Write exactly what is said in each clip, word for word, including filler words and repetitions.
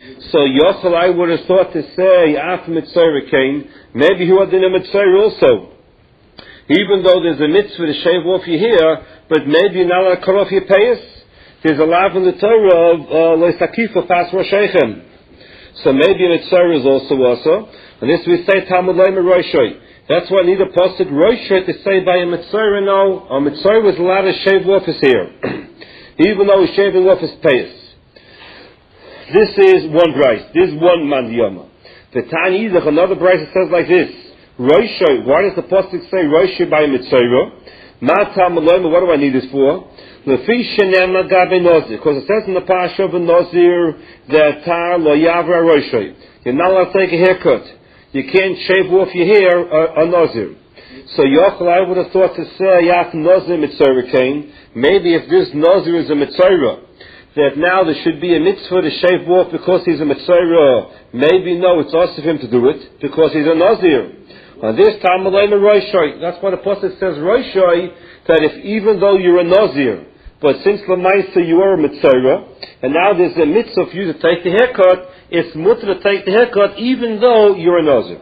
So Yochel, I would have thought to say after Mitzvah came, maybe he was in a Mitzvah also. Even though there's a mitzvah to shave off your hair, but maybe you're not allowed to cut off your payas. There's a law in the Torah of Leisakifa pas Roshechem. So maybe a mitzvah is also also. And this we say Talmud Leimer Roshoi. That's why I need a pasuk Roshoi to say by a mitzvah. No, a mitzvah was allowed to shave off his hair, even though he's shaving off his payas. This is one brayz. This is one mandiyama. The Tani Yidach, another brayz that says like this: Roshoi. Why does the pasuk say Roshoi by a mitzvah? Ma Talmud Leimer. What do I need this for? Because it says in the Pasha of a Nazir that Tar lo yavra roshoi. You're not allowed to take a haircut. You can't shave off your hair a, a Nazir. So Yochel, I would have thought to say Yaf Nazir Mitzvah came. Maybe if this Nazir is a Mitzvah, that now there should be a mitzvah to shave off because he's a Mitzvah. Maybe no, it's also for him to do it because he's a Nazir. On this time, Roshoi. That's why the pasuk says Roshoi, that if even though you're a Nazir, but since Lamaisa you are a Mitzvah, and now there's a mitzvah for you to take the haircut, it's mutter to take the haircut even though you're a Nazir.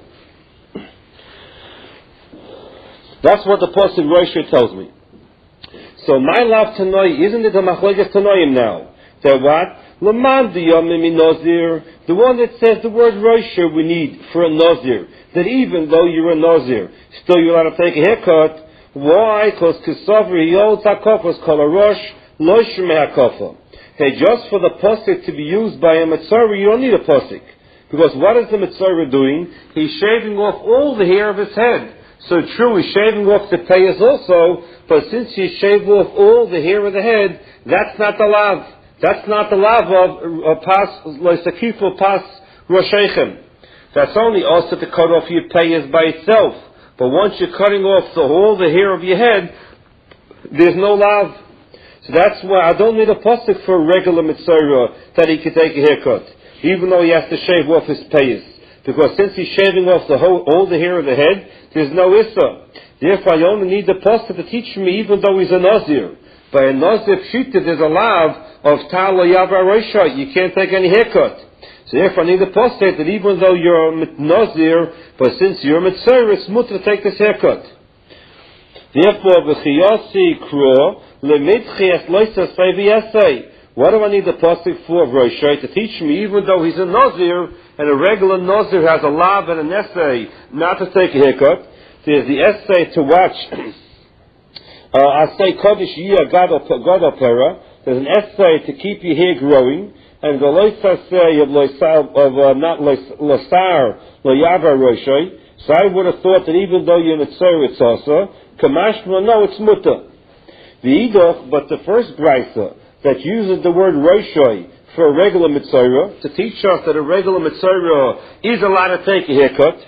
That's what the pasuk Roshoi tells me. So my love Tanoi, isn't it a Machlokas Tanoim now? That what? Laman diyamim Nazir, the one that says the word Roshoi we need for a Nazir, that even though you're a Nazir, still you're allowed to take a haircut. Why? Because Kisavri, he holds HaKofas, called a Rosh, Lo Shemei HaKofa. Hey, just for the posik to be used by a Mitzvah, you don't need a posik. Because what is the Mitzvah doing? He's shaving off all the hair of his head. So true, he's shaving off the payas also, but since he's shaving off all the hair of the head, that's not the lav. That's not the lav of pas, Leisakifu pas Roshechem. That's only also to cut off your payas by itself. But once you're cutting off the whole the hair of your head, there's no lav. So that's why I don't need a pasuk for a regular mitzvah that he can take a haircut, even though he has to shave off his payas. Because since he's shaving off the whole all the hair of the head, there's no issa. Therefore, I only need the pasuk to teach me, even though he's a nazir. By a nazir pshita, there's a lav of tal yavra roshai. You can't take any haircut. So therefore, I need the pasuk that even though you're a nazir, but since you're a mitzvah, it's mutter to take this haircut. Therefore, v'chiyasi kro lemitchi es loisa say. What do I need the pasuk for of Roshai? To teach me, even though he's a nazir and a regular nazir has a lav and an essay not to take a haircut. There's the essay to watch. uh, I say kodesh yiyah gadol pera. There's an essay to keep your hair growing. And the loisa say of loisar of uh, not loisar loyava Roshai. So I would have thought that even though you're mitzvah, it's also kamashma. No, it's mutter. The idoch, but the first brisa that uses the word Roshai for a regular mitzvah to teach us that a regular mitzvah is allowed to take a haircut.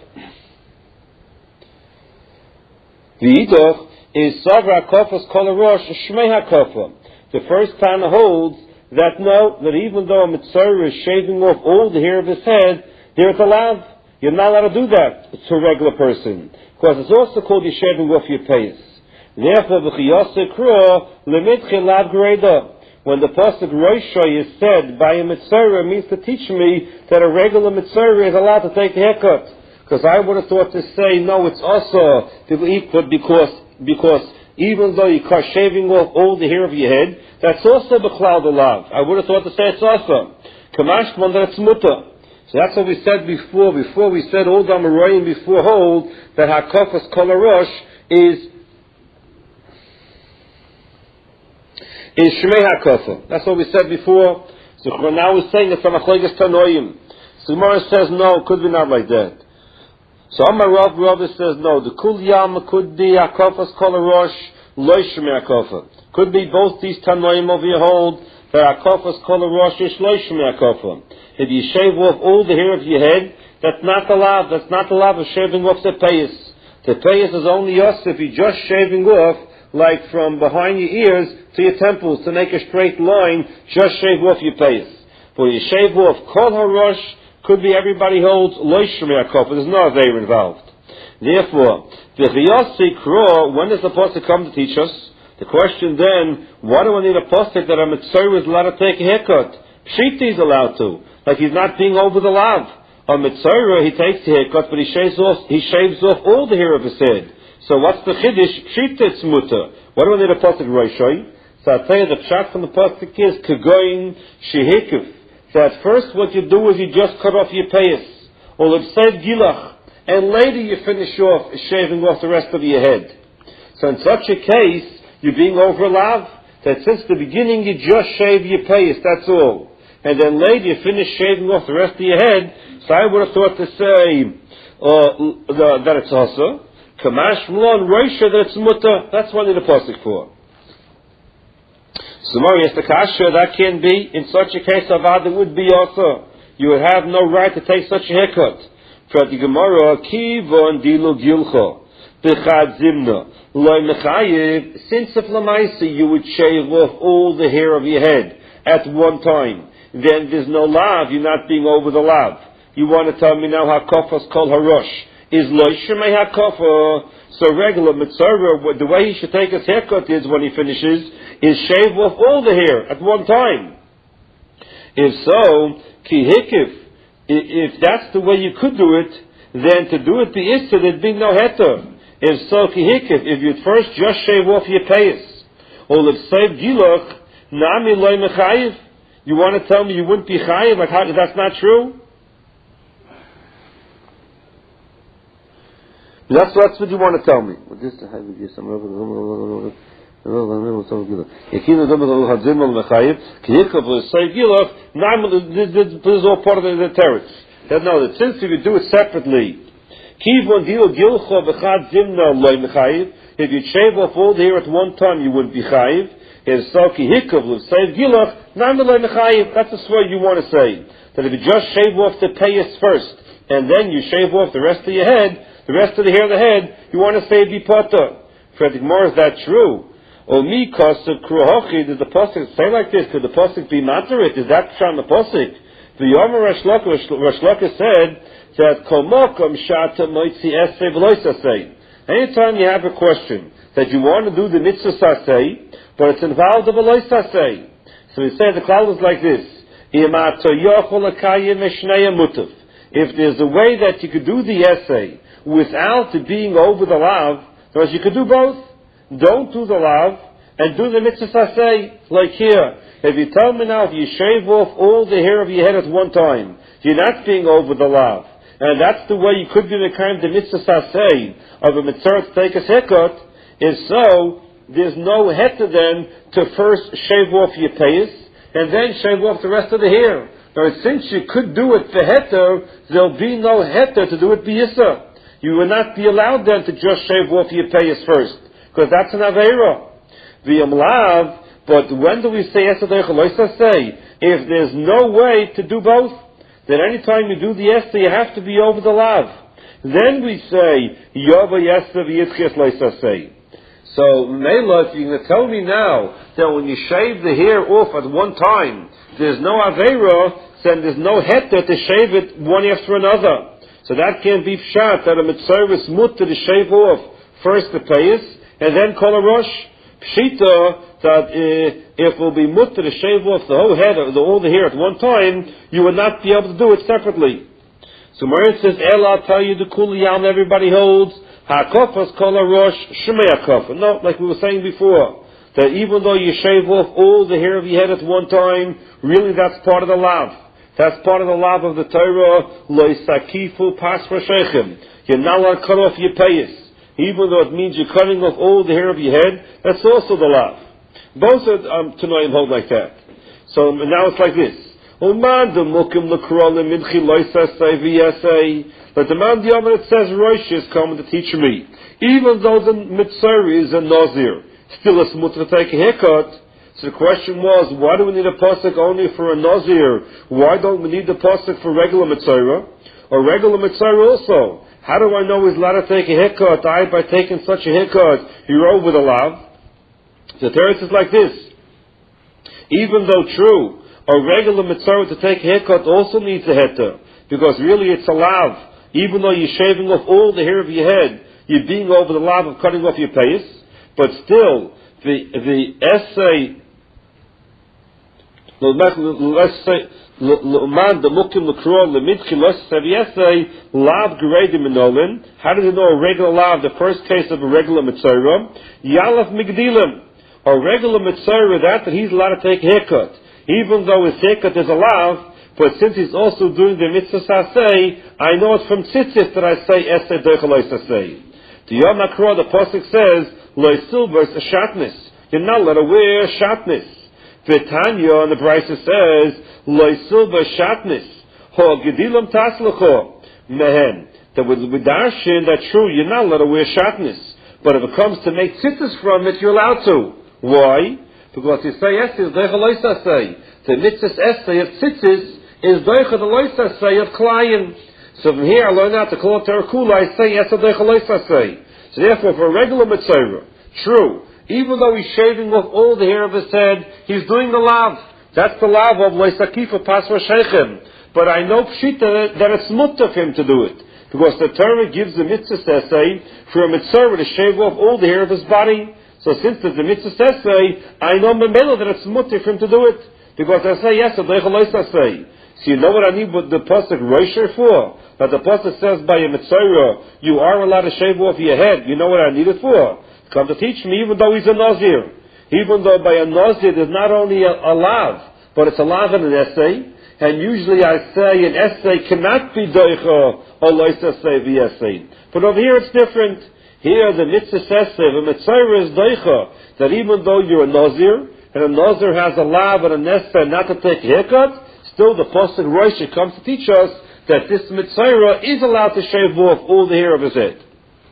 The idoch is savra kofas kol rosh shmei hakofa. The first Tana holds that no, that even though a mitzvah is shaving off all the hair of his head, there it's allowed. You're not allowed to do that to a regular person, because it's also called you shaving off your payas. Therefore, v'chiyase kro lemitche lav greda. When the pasuk Roshai is said by a mitzvah, it means to teach me that a regular mitzvah is allowed to take a haircut. Because I would have thought to say no, it's also equal because because even though you are shaving off all the hair of your head, that's also b'chlal delav. I would have thought to say it's also kamash man that it's mutter. So that's what we said before. Before we said all Damaroyim before hold that hakafas kol harosh is is shmei hakafa. That's what we said before. So now we're saying it's a machlokas tanoim. So Gemara says no, it could be not like that. So Amar Rav Rav says no. The kul yam could be hakafas kol harosh lo shmei hakafa. Could be both these tanoim over here hold that hakafas kol harosh is lo shmei hakafa. If you shave off all the hair of your head, that's not the lav. That's not the lav of shaving off the payas. The payas is only us if you're just shaving off, like from behind your ears to your temples, to make a straight line, just shave off your payas. But you shave off kol harosh, could be everybody holds lo shmei hakafa. There's no aveir involved. Therefore, the v'yasi kro, when does the pasuk come to teach us? The question then, why do I need a pasuk that a mitzvah is allowed to take a haircut? Pshita is allowed to. like he's not being over the lav. On Mitzorah, he takes the haircut, but he shaves off, he shaves off all the hair of his head. So what's the chiddush? Shita mutter. What do I need a pasuk roishoi? So I'll tell you the pshat from the pasuk is kagoyin shehikuf. So at first what you do is you just cut off your payas, or l'bseid gilach, and later you finish off shaving off the rest of your head. So in such a case, you're being over lav. That since the beginning you just shave your payas, that's all. And then later you finish shaving off the rest of your head. So I would have thought to say uh, the, that it's also kamash mlon roisha that it's mutter. That's what the pasuk for. So Mari the kasha that can be in such a case of other would be also you would have no right to take such a haircut. For the Gemara kivon dilu gilcho bechad zimna loy mechayev. Since if lamaisa you would shave off all the hair of your head at one time, then there's no lav. You're not being over the lav. You want to tell me now hakofas kol harosh is lo shemei hakofa. So regular mitzvah, the way he should take his haircut is when he finishes is shave off all the hair at one time. If so, ki hikif, if that's the way you could do it, then to do it the issa there'd be no heter. If so, ki hikif, if you'd first just shave off your payas, or if save gilach nami loy mechayiv. You want to tell me you wouldn't be chayiv? Like how, that's not true? That's, that's what you want to tell me. This is all part of the teretz. No, that since if you do it separately, if you shave off all the hair at one time, you wouldn't be chayiv. That's the swear you want to say. That if you just shave off the payas first, and then you shave off the rest of your head, the rest of the hair of the head, you want to say be potter. For the Gemara, is that true? Or mi kosav kruhochi, does the pasuk say like this? Could the pasuk be materit? Is that from the pasuk? The Yomer Rosh Laka said that kol mokom shata moitzi esei v'lo sasei. Anytime you have a question that you want to do the mitzvah sasei, but it's involved of a v'lo sasei. So we say the cloud is like this: if there's a way that you could do the essay without it being over the lav, because you could do both. Don't do the lav and do the mitzvah sasei. Like here, if you tell me now, if you shave off all the hair of your head at one time, you're not being over the lav, and that's the way you could do the kind of the mitzvah sasei of a mitzvah to take a haircut. If so, there's no heter then to first shave off your payas and then shave off the rest of the hair. Now, since you could do it for heter, there'll be no heter to do it b'yissa. You will not be allowed then to just shave off your payas first, because that's an aveira. V'yamlav, but when do we say esadei chaloisa say? If there's no way to do both, then anytime you do the esther, you have to be over the lav. Then we say yova yester v'yitchias loisa say. So, Mela, if you're going to tell me now that when you shave the hair off at one time, there's no aveira, then there's no heter to shave it one after another. So that can't be pshat, that a mitzvah is mutter to shave off first the payas, and then kol harosh. Pshita, that uh, if it will be mutter to shave off the whole head, or the, all the hair at one time, you would not be able to do it separately. So Marit says, Ela, I'll tell you the kuli yam everybody holds, ha'kofas kol harosh, shemei ha'kofa. No, like we were saying before, that even though you shave off all the hair of your head at one time, really that's part of the lav. That's part of the lav of the Torah, lo isakifu pas rashechem. You're not allowed to cut off your payas. Even though it means you're cutting off all the hair of your head, that's also the lav. Both of um, Tanoim hold like that. So now it's like this. But the man the Yom it says Rosh is coming to teach me. Even though the mitzvah is a nazir, still it's mutter to take a haircut. So the question was, why do we need a pasuk only for a nazir? Why don't we need the pasuk for regular mitzvah? Or regular mitzvah also? How do I know he's allowed to take a haircut? I, by taking such a haircut, you're over the lav. The teretz is like this. Even though true, a regular mitzvah to take a haircut also needs a heter, because really it's a lav. Even though you're shaving off all the hair of your head, you're being over the lav of cutting off your payas, but still, the the essay Let's say, L'man the mukim l'kro l'mitchi l'ossev yesei lav geredim minolin. How does it know a regular lav? The first case of a regular mitzvah. Yalaf migdilim. A regular mitzvah that that he's allowed to take haircut, even though his haircut is a lav. But since he's also doing the mitzvah sasei, I know it's from tzitzis that I say esei deichel sasei. The Yom HaKro, the pasuk says loy silvers a shatnis. You're not allowed to wear shatnis. V'tanya, and the Brisa says, loy silva shatnis, ho gedilam taslecho, mehen. That with darshin, that's true, you're not allowed to wear shatnis. But if it comes to make tzitzis from it, you're allowed to. Why? Because you say esay is doicha loisa say. The mitzvah esay of tzitzis is doicha the loisa say of klayin. So from here I learn out to call it terakula, I say esay doicha loisa say. So therefore, for a regular mitzvah, true, even though he's shaving off all the hair of his head, he's doing the lav. That's the lav of Leisakifa Pasva Sheichem. But I know pshita that it's mutter for him to do it. Because the Torah gives the mitzvah essay for a mitzvah to shave off all the hair of his body. So since there's the mitzvah essay, I know memela that it's mutter for him to do it. Because I say, yes, I say. So you know what I need with the pasuk Roisher for? That the pasuk says by a mitzvah, you are allowed to shave off your head. You know what I need it for? Come to teach me, even though he's a Nazir. Even though by a Nazir there's not only a, a lav, but it's a lav and an essay. And usually I say an essay cannot be doicha or loisa say the essay. But over here it's different. Here the mitzvah says, the mitzvah is doicha, that even though you're a Nazir, and a Nazir has a lav and an essay not to take a haircut, still the pasuk Rosh comes to teach us that this mitzvah is allowed to shave off all the hair of his head.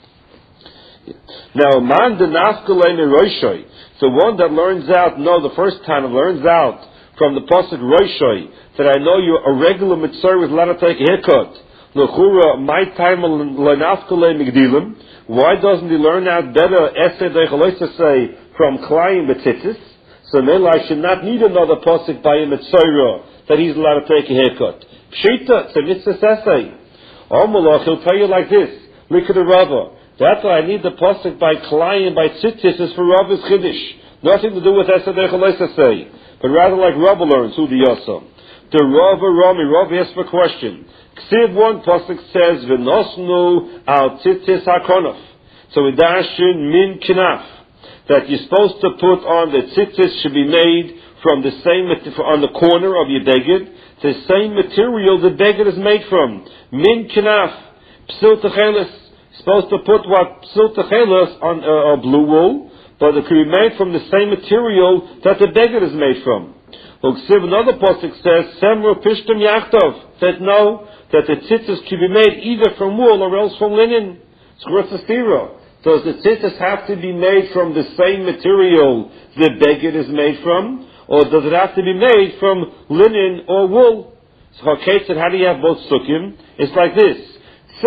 Now, man the nafkalei roishoi, the one that learns out, no, the first time learns out from the pasuk roishoi that I know you're a regular mitzvah with allowed to take a haircut. L'chura, my time lenafkalei migdilim. Why doesn't he learn out better esed deichaloisa say from klayim betzitzis? So then I should not need another pasuk by a mitzvah that he's allowed to take a haircut. Pshita, it's a mitzvah essay. Omalach, he'll tell you like this. Look at the Rava. That's why I need the pasuk by Klayim, by Tzitzis, is for Rava's Chiddush. Nothing to do with Esed say, but rather like Rava learns, who the Yasa. The Rava Rami, Rava asks for a question. Ksiv one pasuk says, V'nosnu al Tzitzis hakonof. So we dash in min kinaf, that you're supposed to put on the Tzitzis should be made from the same, on the corner of your beged, the same material the beged is made from. Min kinaf, psil techelis. Supposed to put what psil techelis on uh, a blue wool, but it could be made from the same material that the beged is made from. Another pasuk says, Semru pishtim yachtov, that no, that the tzitzis can be made either from wool or else from linen. Does the tzitzis have to be made from the same material the beged is made from, or does it have to be made from linen or wool? So how do you have both sukkim? It's like this. If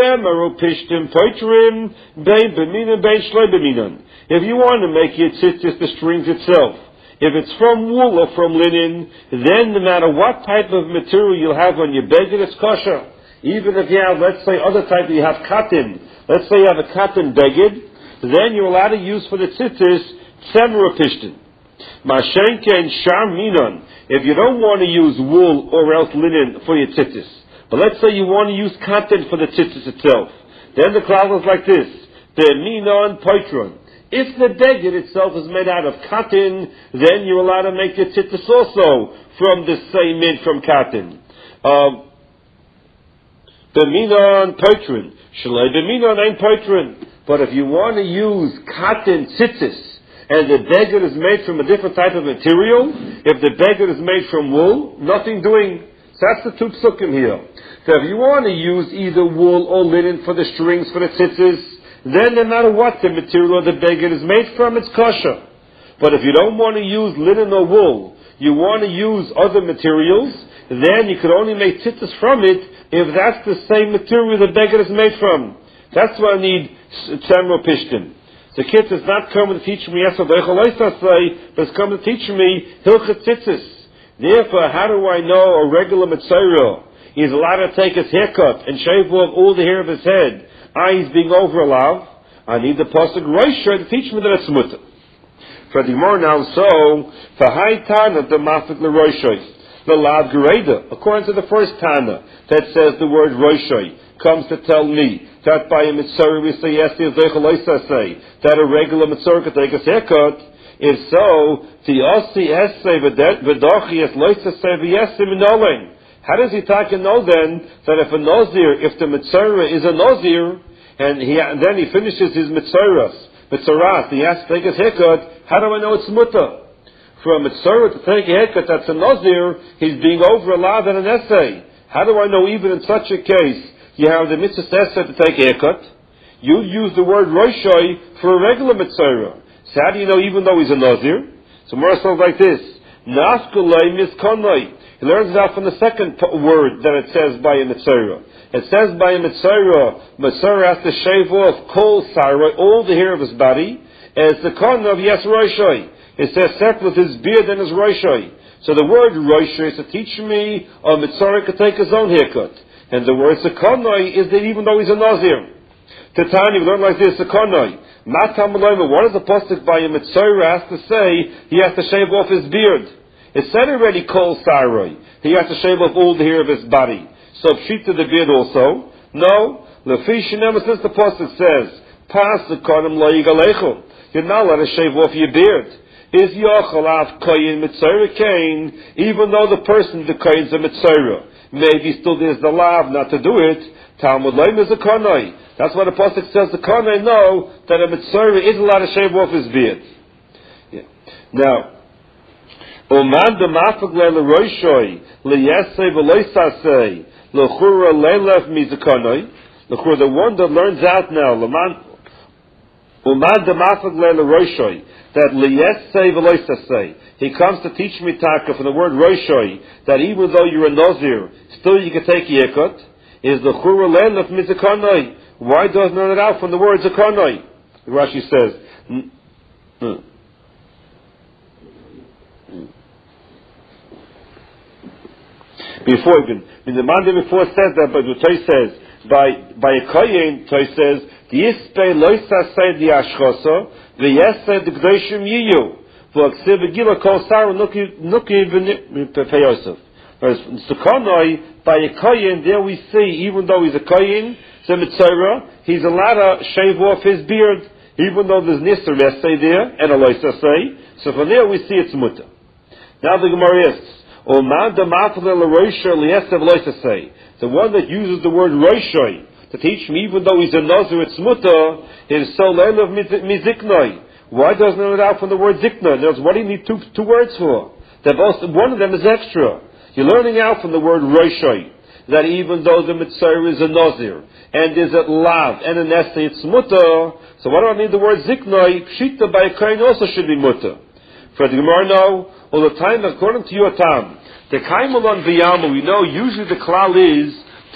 you want to make your tzitzis, the strings itself, if it's from wool or from linen, then no matter what type of material you have on your beged, it's kosher. Even if you have, let's say, other type, you have cotton. Let's say you have a cotton beged, then you're allowed to use for the tzitzis tzemer pishtin. Mashenke and shar minon. If you don't want to use wool or else linen for your tzitzis, but let's say you want to use cotton for the tzitzis itself. Then the cloud is like this. The minon poitron. If the beged itself is made out of cotton, then you're allowed to make your tzitzis also from the same mint from cotton. Um, the minon poitron. Shalei the minon ain't poitron. But if you want to use cotton tzitzis, and the beged is made from a different type of material, if the beged is made from wool, nothing doing. That's the two psukim here. So if you want to use either wool or linen for the strings for the tzitzis, then no matter what the material the beged is made from, it's kosher. But if you don't want to use linen or wool, you want to use other materials, then you could only make tzitzis from it if that's the same material the beged is made from. That's why I need tzemro pishtim. The kid is not coming to teach me Yesod Eichel say, but it's coming to teach me Hilchat Tzitzis. Therefore, how do I know a regular mitzvah is allowed to take his haircut and shave off all the hair of his head? I, he's being over allowed. I need the pasuk Roisha to teach me that it's mutter. For the Gemara now, so, for high Tana, the Mafik L'Roishoy, the Lav Gereda, according to the first Tana, that says the word Roishoy, comes to tell me that by a Mitzvah we say yes, say that a regular Mitzvah could take a haircut. If so, the Osi Essay V'Dochi Es Loisa Say V'Yesim Inoling. How does he talk and know then that if a Nozir, if the Mitzvah is a Nozir, and, he, and then he finishes his Mitzvahs, Mitzvahs, he has to take his haircut, how do I know it's Mutter? For a Mitzvah to take a haircut that's a Nozir, he's being over-allowed in an essay. How do I know even in such a case, you have the Mitzvah essay to take a haircut? You use the word Roishoy for a regular Mitzvah. So how do you know even though he's a Nazir? So more sounds like this. Naskulei miskonoi. He learns it out from the second word that it says by a Mitzvah. It says by a Mitzvah, Mitzvah has to shave off kol saroi, all the hair of his body, as the kon of yes Roishoy. It says separate with his beard and his Roishoy. So the word Roishoy is to teach me a Mitzvah could take his own haircut. And the word sekonoi is that even though he's a Nazir. Titani, we learn like this, sekonoi. Matam Elohim, what does the pasuk by a Mitzvah has to say? He has to shave off his beard. It said already kol saroi. He has to shave off all the hair of his body. So pshita the beard also. No. Lefi shenem, since the pasuk says, pas sekonim lo yigalechu. You're not allowed to shave off your beard. Is yochel av koyin Mitzvah kain, even though the person, the koyin's a Mitzvah. Maybe still there's the lav not to do it. Talmud Leim is a konoi. That's why the pasuk says the konoi know that a Mitzvah is allowed to shave off his beard. Yeah. Now, Oman de mafak le roishoy le yesei v'loisasei lechura leilef mizakonoi. Lechura, the one that learns out now. Oman Oman de mafak le roishoy that le yesei v'loisasei. He comes to teach me taka from the word roishoy that even though you're a Nazir, still you can take yekut. Is the chura leilef mizakonoi. Why doesn't it out from the word zakonoi? Rashi says. Mm, mm. Before even, I mean, the man before says that, but the Toy says by by a kohen, Toy says the ispei loisa say the ashchoso the yesay the gdoshim yiyu for aksiv gila kol saru nuki nuki v'peyosef. Whereas zakonoi by a kohen, there we see even though he's a kohen, the Mitzvah, he's allowed to shave off his beard, even though there's Nisr Essay there, and a Loisa say. So from there we see it's Mutter. Now the Gemara asks, the one that uses the word Roishoy to teach me, even though he's a Nazir, it's Mutter, is so leil of Miziknoi. Why doesn't it come out from the word Zikna? What do you need two, two words for? They're both, one of them is extra. You're learning out from the word Roishoy that even though the Mitzvah is a Nazir, and is it lav, and an essay, it's mutter. So why do I need the word ziknoi? Pshita by a kohen also should be mutter. For the Gemara now, all the time, according to your time, the kaimalon v'yama, we know usually the klal is